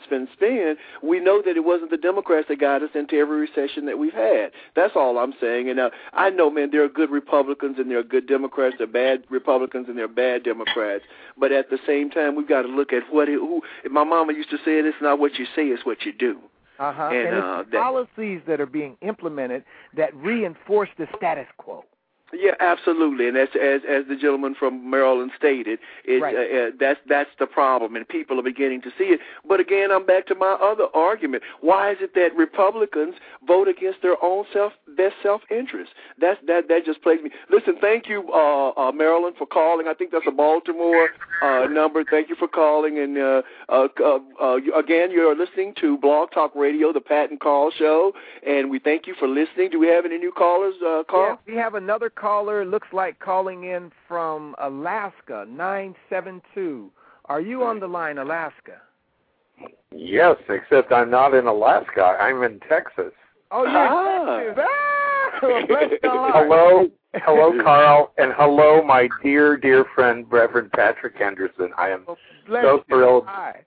B: we know that it wasn't the Democrats that got us into every recession that we've had. That's all I'm saying. And I know, man, there are good Republicans and there are good Democrats. There are bad Republicans and there are bad Democrats. But at the same time, we've got to look at who. My mama used to say, "It's not what you say, it's what you do."
C: And it's the policies that are being implemented that reinforce the status quo.
B: Yeah, absolutely, and as the gentleman from Maryland stated, that's the problem, and people are beginning to see it. But again, I'm back to my other argument. Why is it that Republicans vote against their own best self-interest? That just plagues me. Listen, thank you, Maryland, for calling. I think that's a Baltimore number. Thank you for calling, and again, you're listening to Blog Talk Radio, the Pat and Carl Show, and we thank you for listening. Do we have any new callers, Carl?
C: Yeah, we have another caller, looks like calling in from Alaska, 972. Are you on the line, Alaska?
F: Yes, except I'm not in Alaska. I'm in Texas.
C: Oh, you're in Texas. Bless your
F: heart. Hello, Carl, and hello, my dear friend, Reverend Patrick Henderson. I am so thrilled.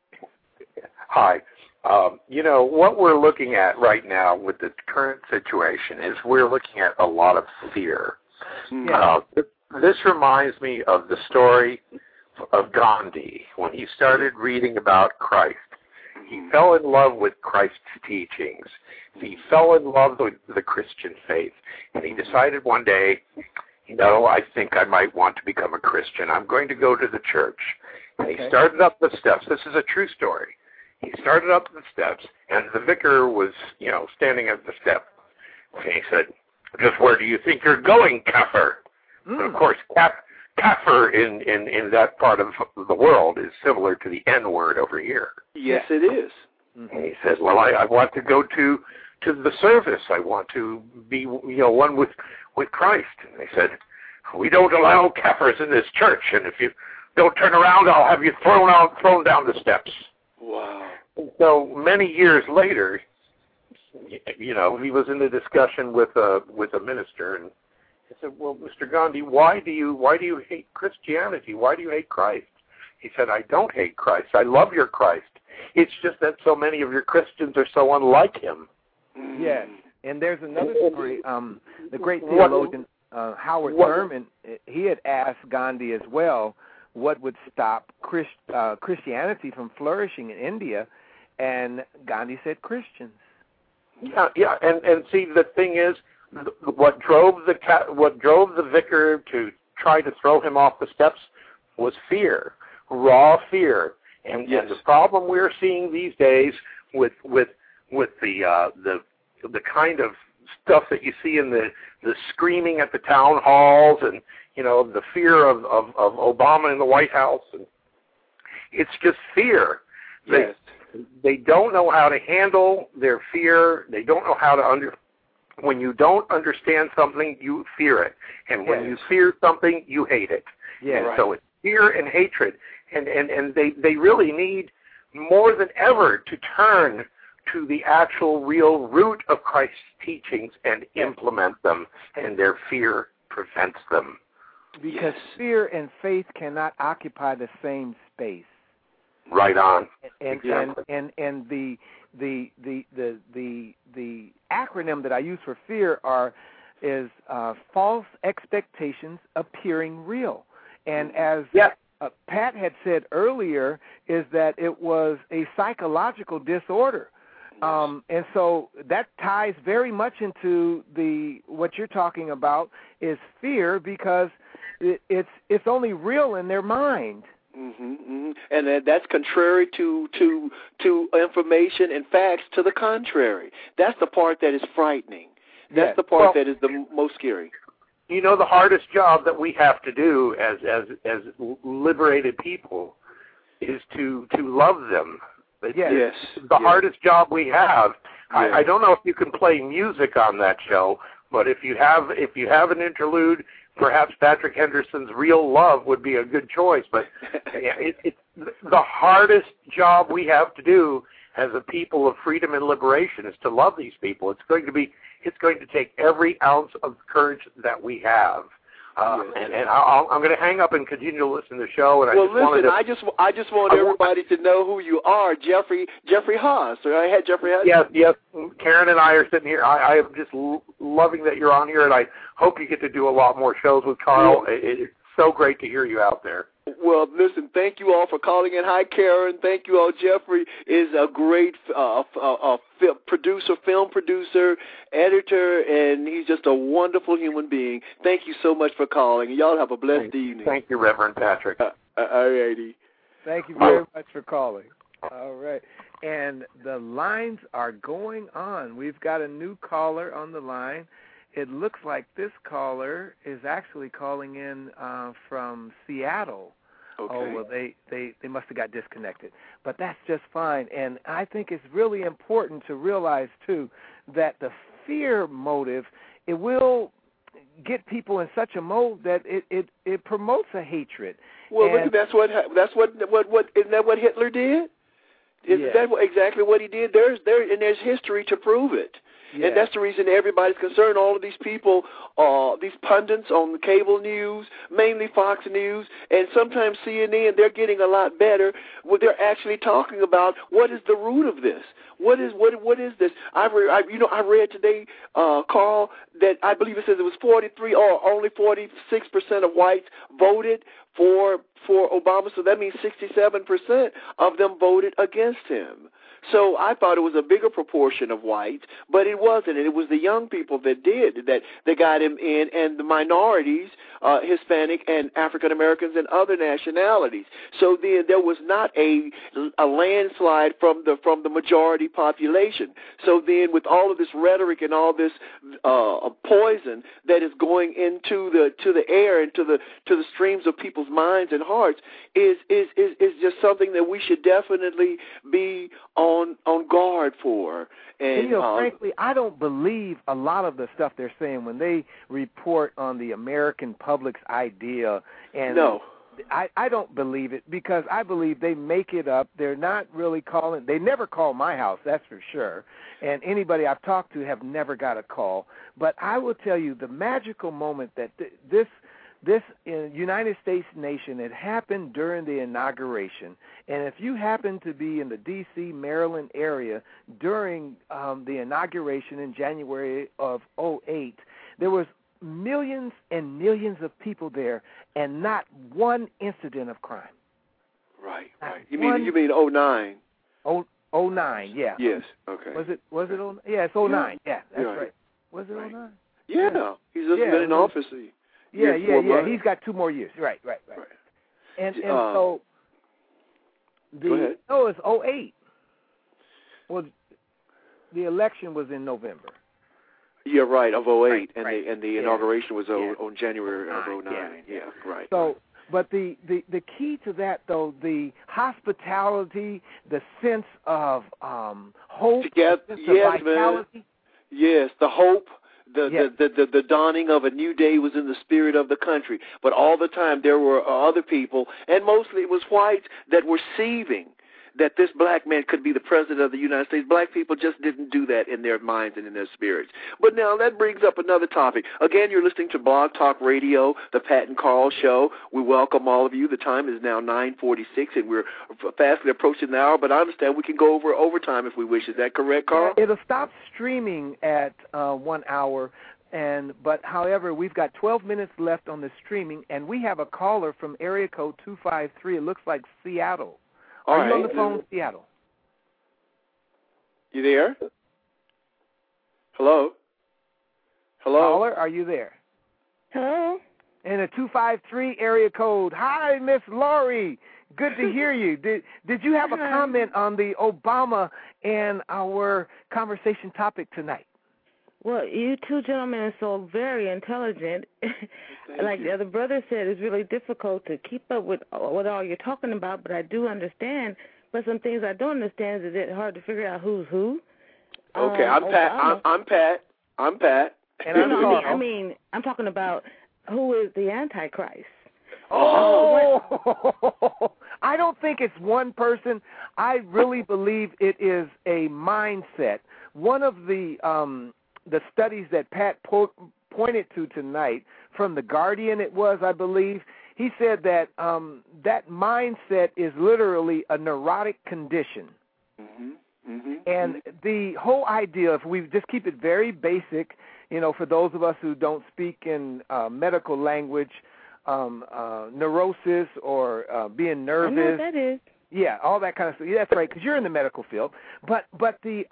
F: Hi. What we're looking at right now with the current situation is we're looking at a lot of fear. This reminds me of the story of Gandhi when he started reading about Christ. He fell in love with Christ's teachings. He fell in love with the Christian faith. And he decided one day, I think I might want to become a Christian. I'm going to go to the church. And he started up the steps. This is a true story. He started up the steps, and the vicar was, standing at the step. And he said, "Just where do you think you're going, Kafir?" And of course, Kafir in that part of the world is similar to the N-word over here.
B: Yes, it is.
F: And he said, "Well, I want to go to the service. I want to be, one with Christ." And they said, "We don't allow Kafirs in this church, and if you don't turn around, I'll have you thrown down the steps."
B: Wow.
F: And so many years later, he was in a discussion with a minister, and he said, "Well, Mr. Gandhi, why do you hate Christianity? Why do you hate Christ?" He said, "I don't hate Christ. I love your Christ. It's just that so many of your Christians are so unlike him."
C: Yes, and there's another story. The great theologian Howard Thurman, he had asked Gandhi as well what would stop Christianity from flourishing in India, and Gandhi said Christians.
F: Yeah, and see, the thing is, what drove the vicar to try to throw him off the steps was fear, raw fear, and the problem we're seeing these days with the kind of stuff that you see in the screaming at the town halls, and the fear of Obama in the White House, and it's just fear.
B: Yes.
F: They don't know how to handle their fear. They don't know how to when you don't understand something, you fear it. And when you fear something, you hate it.
C: Yeah.
F: And so it's fear and hatred. And they really need more than ever to turn to the actual real root of Christ's teachings and implement them, and their fear prevents them.
C: Because fear and faith cannot occupy the same space.
F: Right on.
C: And the acronym that I use for fear is false expectations appearing real. And as Pat had said earlier, is that it was a psychological disorder. And so that ties very much into what you're talking about is fear, because it's only real in their mind.
B: And that's contrary to information and facts to the contrary. That's the part that is frightening. That's the part that is the most scary.
F: The hardest job that we have to do as liberated people is to love them.
B: Yes.
F: The hardest job we have. Yes. I don't know if you can play music on that show, but if you have an interlude, perhaps Patrick Henderson's Real Love would be a good choice. But it's the hardest job we have to do as a people of freedom and liberation is to love these people. It's going to take every ounce of courage that we have. And I'm going to hang up and continue to listen to the show. And
B: I just want everybody to know who you are, Jeffrey Haas. I had Jeffrey Haas.
F: Yes. Karen and I are sitting here. I am just loving that you're on here, and I hope you get to do a lot more shows with Carl. It's so great to hear you out there.
B: Well, listen, thank you all for calling in. Hi, Karen. Thank you all. Jeffrey is a great film producer, editor, and he's just a wonderful human being. Thank you so much for calling. Y'all have a blessed evening.
F: Thank you, Reverend Patrick.
B: All righty.
C: Thank you very much for calling. All right. And the lines are going on. We've got a new caller on the line. It looks like this caller is actually calling in from Seattle.
B: Okay.
C: Oh, well, they must have got disconnected. But that's just fine. And I think it's really important to realize, too, that the fear motive, it will get people in such a mode that it promotes a hatred.
B: Well, look, isn't that what Hitler did? Isn't that exactly what he did? There's history to prove it. Yeah. And that's the reason everybody's concerned. All of these people, these pundits on the cable news, mainly Fox News, and sometimes CNN, they're getting a lot better. They're actually talking about what is the root of this. What is this? I read today, Carl, that I believe it says it was 43 or only 46% of whites voted for Obama. So that means 67% of them voted against him. So I thought it was a bigger proportion of whites, but it wasn't. And it was the young people that did, that got him in, and the minorities, Hispanic and African Americans and other nationalities. So then there was not a landslide from the majority population. So then with all of this rhetoric and all this poison that is going into the air and to the streams of people's minds and hearts is just something that we should definitely be on guard for. And
C: frankly, I don't believe a lot of the stuff they're saying when they report on the American public's idea. And
B: no.
C: I don't believe it, because I believe they make it up. They're not really calling. They never call my house, that's for sure. And anybody I've talked to have never got a call. But I will tell you the magical moment that this United States nation, it happened during the inauguration. And if you happen to be in the D.C., Maryland area during the inauguration in January of 2008, there was millions and millions of people there, and not one incident of crime.
B: Right. You mean 2009?
C: 2009, yeah.
B: Yes. Okay.
C: Was it 2009? Yeah, it's 2009. Yeah, that's right. Was it 2009?
B: Yeah. He's just been in office.
C: Yeah. He's got 2 more years. Right. And so
B: go ahead.
C: No, it's 2008. Well, the election was in November.
B: Yeah, right, of 2008,
C: right.
B: and the inauguration was on January of 2009. Yeah, right.
C: So, but the key to that, though, the hospitality, the sense of hope, the vitality.
B: Man. Yes, the hope, the dawning of a new day was in the spirit of the country. But all the time there were other people, and mostly it was whites, that were seething that this black man could be the president of the United States. Black people just didn't do that in their minds and in their spirits. But now that brings up another topic. Again, you're listening to Blog Talk Radio, the Pat and Carl Show. We welcome all of you. The time is now 9:46, and we're fastly approaching the hour, but I understand we can go over overtime if we wish. Is that correct, Carl?
C: It'll stop streaming at 1 hour. But however, we've got 12 minutes left on the streaming, and we have a caller from area code 253. It looks like Seattle. Are you on the phone, Seattle?
B: You there? Hello?
C: Caller, are you there?
G: Hello?
C: In a 253 area code. Hi, Miss Laurie. Good to hear you. Did you have a comment on the Obama and our conversation topic tonight?
G: Well, you two gentlemen are so very intelligent. Like the other brother said, it's really difficult to keep up with all you're talking about, but I do understand. But some things I don't understand is it's hard to figure out who's who.
B: Okay, I'm Pat. I'm Pat.
G: And I mean, I'm talking about who is the Antichrist.
C: Oh, I don't think it's one person. I really believe it is a mindset. One of the studies that Pat pointed to tonight from The Guardian, it was, I believe, he said that that mindset is literally a neurotic condition. And the whole idea, if we just keep it very basic, for those of us who don't speak in medical language, neurosis or being nervous.
G: I know what that is.
C: Yeah, all that kind of stuff. Yeah, that's right, because you're in the medical field. But the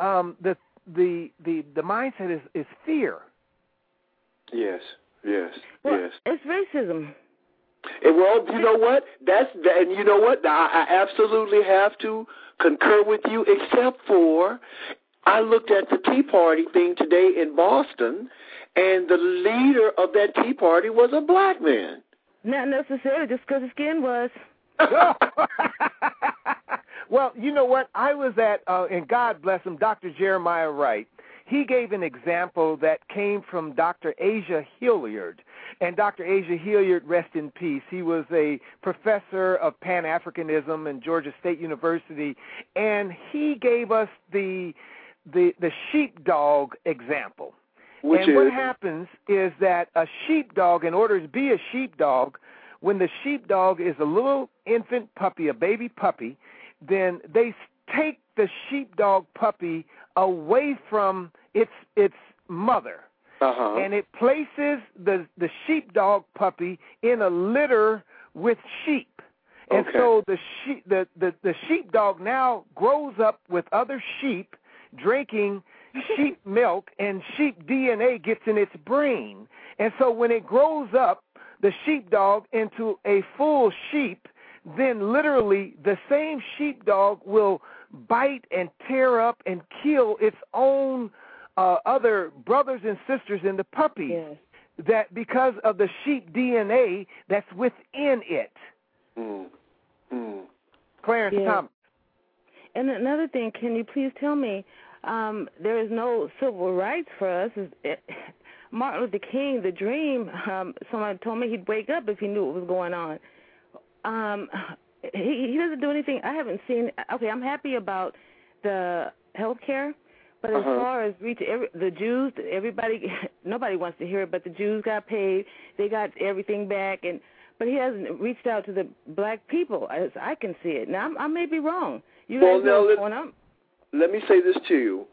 C: mindset is fear.
B: Yes.
G: Well, it's racism.
B: And well, you know what? And you know what? I absolutely have to concur with you, except for I looked at the Tea Party thing today in Boston, and the leader of that Tea Party was a black man.
G: Not necessarily, just because his skin was.
C: Well, you know what? I was at, and God bless him, Dr. Jeremiah Wright. He gave an example that came from Dr. Asia Hilliard. And Dr. Asia Hilliard, rest in peace, he was a professor of Pan-Africanism in Georgia State University, and he gave us the sheepdog example. What happens is that a sheepdog, in order to be a sheepdog, when the sheepdog is a little infant puppy, a baby puppy, then they take the sheepdog puppy away from its mother. And it places the sheepdog puppy in a litter with sheep. And so the sheepdog now grows up with other sheep drinking sheep milk, and sheep DNA gets in its brain. And so when it grows up, the sheepdog, into a full sheep, then literally the same sheepdog will bite and tear up and kill its own other brothers and sisters in the puppies.
G: Yes.
C: That because of the sheep DNA that's within it. Clarence Thomas.
G: And another thing, can you please tell me, there is no civil rights for us. Martin Luther King, the dream, someone told me he'd wake up if he knew what was going on. He doesn't do anything. I haven't seen. Okay, I'm happy about the health care, but as far as the Jews, nobody wants to hear it, but the Jews got paid. They got everything back, but he hasn't reached out to the black people as I can see it. Now, I may be wrong. You guys know what's going on.
B: Let me say this to you.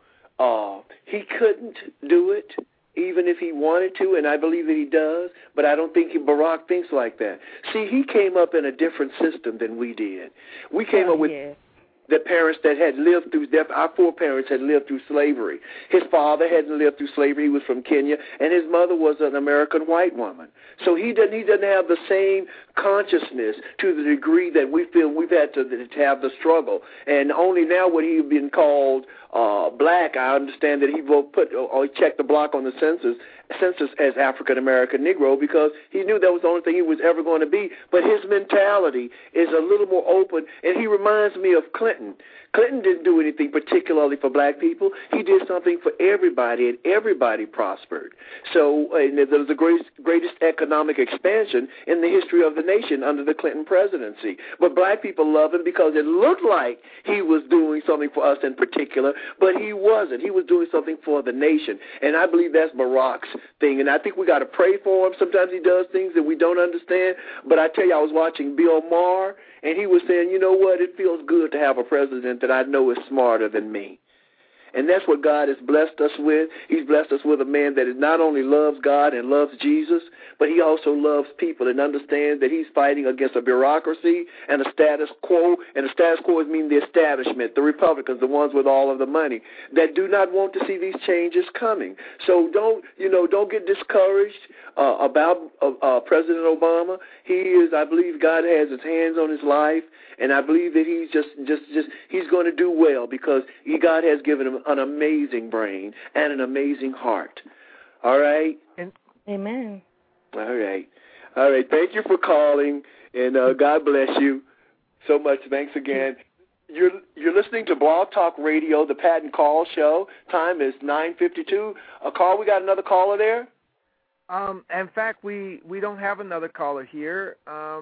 B: He couldn't do it even if he wanted to, and I believe that he does, but I don't think Barack thinks like that. See, he came up in a different system than we did. We came up with the parents that had lived through, our foreparents had lived through slavery. His father hadn't lived through slavery. He was from Kenya, and his mother was an American white woman. So he doesn't have the same consciousness to the degree that we feel we've had to have the struggle. And only now when he's been called black, I understand that he checked the block on the census as African American Negro, because he knew that was the only thing he was ever going to be. But his mentality is a little more open, and he reminds me of Clinton. Clinton didn't do anything particularly for black people. He did something for everybody, and everybody prospered. So there was the greatest economic expansion in the history of the nation under the Clinton presidency. But black people love him because it looked like he was doing something for us in particular, but he wasn't. He was doing something for the nation. And I believe that's Barack's thing. And I think we got to pray for him. Sometimes he does things that we don't understand. But I tell you, I was watching Bill Maher, and he was saying, you know what, it feels good to have a president that I know is smarter than me. And that's what God has blessed us with. He's blessed us with a man that not only loves God and loves Jesus, but he also loves people and understands that he's fighting against a bureaucracy and a status quo. And the status quo means the establishment, the Republicans, the ones with all of the money, that do not want to see these changes coming. So don't get discouraged about President Obama. I believe God has his hands on his life, and I believe that he's going to do well because God has given him an amazing brain and an amazing heart. All right?
G: Amen.
B: All right. Thank you for calling, and God bless you so much. Thanks again. You're listening to Blog Talk Radio, the Pat and Carl Show. Time is 9:52. Carl, we got another caller there?
C: In fact, we don't have another caller here.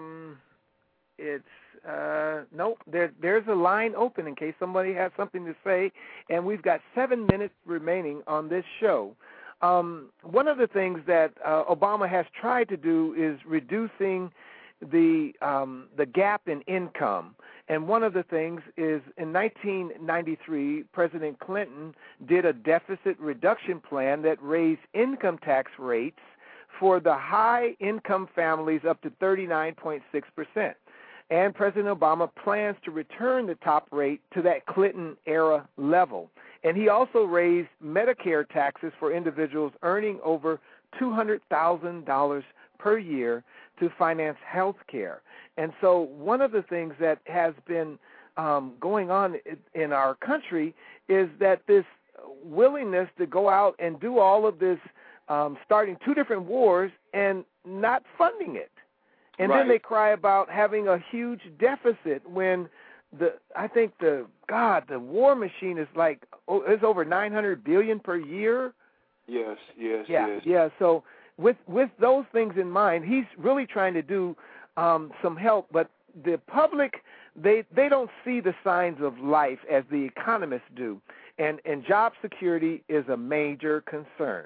C: Nope. There's a line open in case somebody has something to say, and we've got 7 minutes remaining on this show. One of the things that Obama has tried to do is reducing the gap in income. And one of the things is in 1993, President Clinton did a deficit reduction plan that raised income tax rates for the high-income families up to 39.6%. And President Obama plans to return the top rate to that Clinton-era level. And he also raised Medicare taxes for individuals earning over $200,000 per year to finance health care. And so one of the things that has been going on in our country is that this willingness to go out and do all of this, starting two different wars and not funding it. And then they cry about having a huge deficit when I think the war machine is it's over $900 billion per year.
B: Yes.
C: Yeah. So with those things in mind, he's really trying to do some help, but the public they don't see the signs of life as the economists do, and job security is a major concern.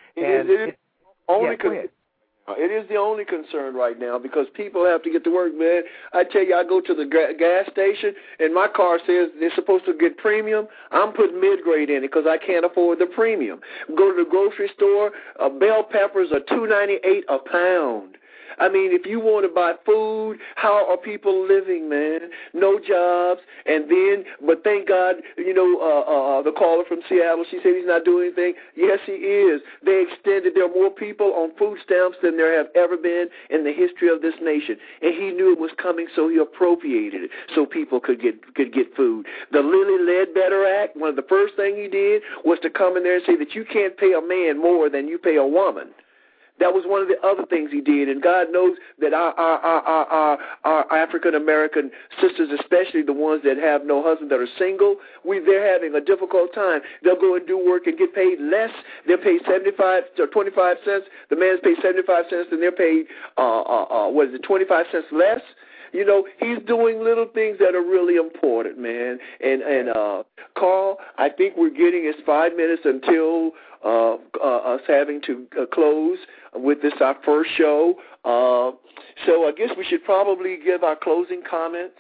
B: It is the only concern right now because people have to get to work, man. I tell you, I go to the gas station, and my car says they're supposed to get premium. I'm putting mid-grade in it because I can't afford the premium. Go to the grocery store, bell peppers are $2.98 a pound. I mean, if you want to buy food, how are people living, man? No jobs, but thank God, the caller from Seattle, she said he's not doing anything. Yes, he is. They extended, there are more people on food stamps than there have ever been in the history of this nation. And he knew it was coming, so he appropriated it so people could get food. The Lilly Ledbetter Act, one of the first things he did was to come in there and say that you can't pay a man more than you pay a woman. That was one of the other things he did, and God knows that our African-American sisters, especially the ones that have no husband that are single, they're having a difficult time. They'll go and do work and get paid less. They're paid 75 or 25 cents. The man's paid 75 cents, and they're paid 25 cents less. He's doing little things that are really important, man. And Carl, I think we're getting it's 5 minutes until us having to close with this, our first show. So I guess we should probably give our closing comments.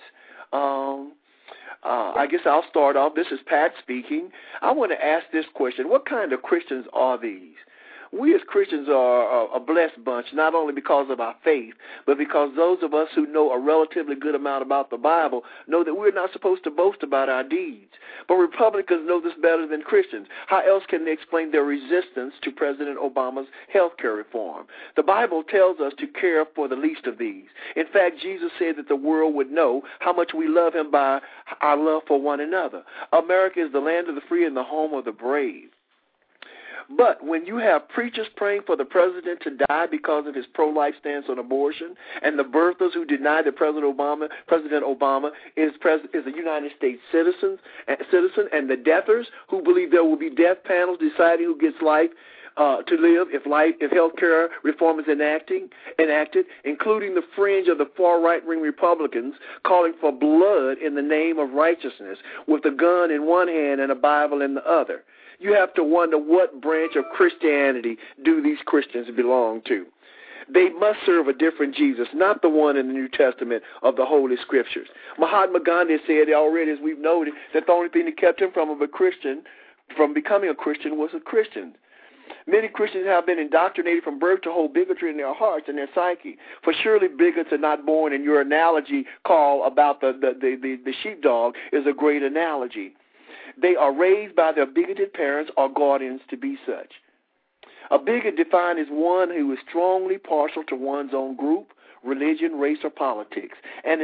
B: I guess I'll start off. This is Pat speaking. I want to ask this question. What kind of Christians are these? We as Christians are a blessed bunch, not only because of our faith, but because those of us who know a relatively good amount about the Bible know that we're not supposed to boast about our deeds. But Republicans know this better than Christians. How else can they explain their resistance to President Obama's health care reform? The Bible tells us to care for the least of these. In fact, Jesus said that the world would know how much we love him by our love for one another. America is the land of the free and the home of the brave. But when you have preachers praying for the president to die because of his pro-life stance on abortion, and the birthers who deny that President Obama is a United States citizen, and the deathers who believe there will be death panels deciding who gets life to live if health care reform is enacted, including the fringe of the far right-wing Republicans calling for blood in the name of righteousness, with a gun in one hand and a Bible in the other. You have to wonder what branch of Christianity do these Christians belong to. They must serve a different Jesus, not the one in the New Testament of the Holy Scriptures. Mahatma Gandhi said already, as we've noted, that the only thing that kept him from becoming a Christian was a Christian. Many Christians have been indoctrinated from birth to hold bigotry in their hearts and their psyche. For surely bigots are not born, and your analogy, Carl, about the sheepdog is a great analogy. They are raised by their bigoted parents or guardians to be such. A bigot defined as one who is strongly partial to one's own group, religion, race, or politics, and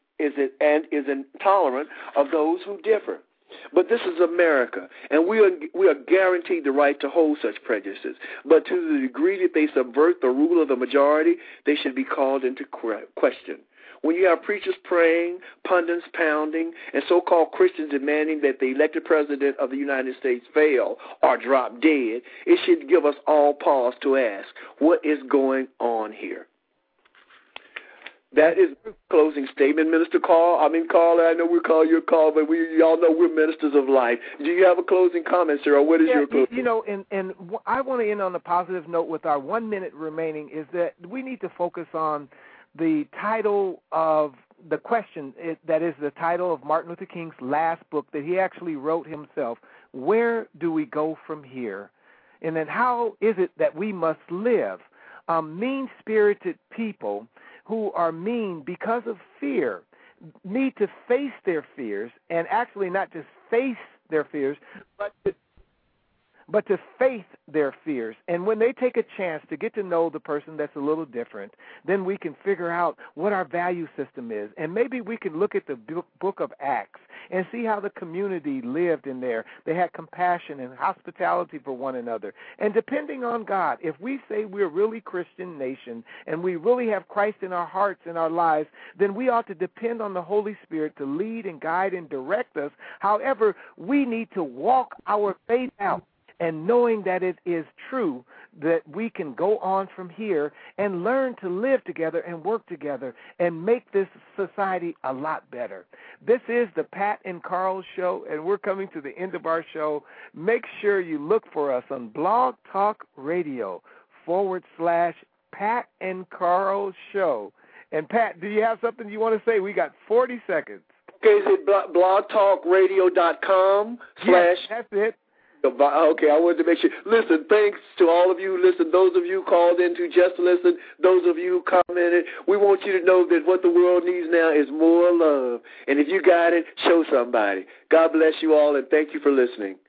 B: is intolerant of those who differ. But this is America, and we are guaranteed the right to hold such prejudices. But to the degree that they subvert the rule of the majority, they should be called into question. When you have preachers praying, pundits pounding, and so-called Christians demanding that the elected president of the United States fail or drop dead, it should give us all pause to ask, what is going on here? That is the closing statement, Minister Carl. Carl, I know we call you Carl, but y'all know we're ministers of life. Do you have a closing comment, sir, or what is your closing?
C: And I want to end on a positive note with our 1 minute remaining, is that we need to focus on the title of the question, that is the title of Martin Luther King's last book that he actually wrote himself. Where do we go from here? And then how is it that we must live? Mean-spirited people who are mean because of fear need to face their fears, and actually not just face their fears, but to face their fears. And when they take a chance to get to know the person that's a little different, then we can figure out what our value system is. And maybe we can look at the book of Acts and see how the community lived in there. They had compassion and hospitality for one another. And depending on God, if we say we're a really Christian nation and we really have Christ in our hearts and our lives, then we ought to depend on the Holy Spirit to lead and guide and direct us. However, we need to walk our faith out, and knowing that it is true that we can go on from here and learn to live together and work together and make this society a lot better. This is the Pat and Carl Show, and we're coming to the end of our show. Make sure you look for us on Blog Talk Radio /Pat and Carl Show. And Pat, do you have something you want to say? We got 40 seconds.
B: Okay, is it blogtalkradio.com /
C: Yes, that's it.
B: Okay, I wanted to make sure. Listen, thanks to all of you. Listen, those of you called in to just listen, those of you commented, we want you to know that what the world needs now is more love. And if you got it, show somebody. God bless you all, and thank you for listening.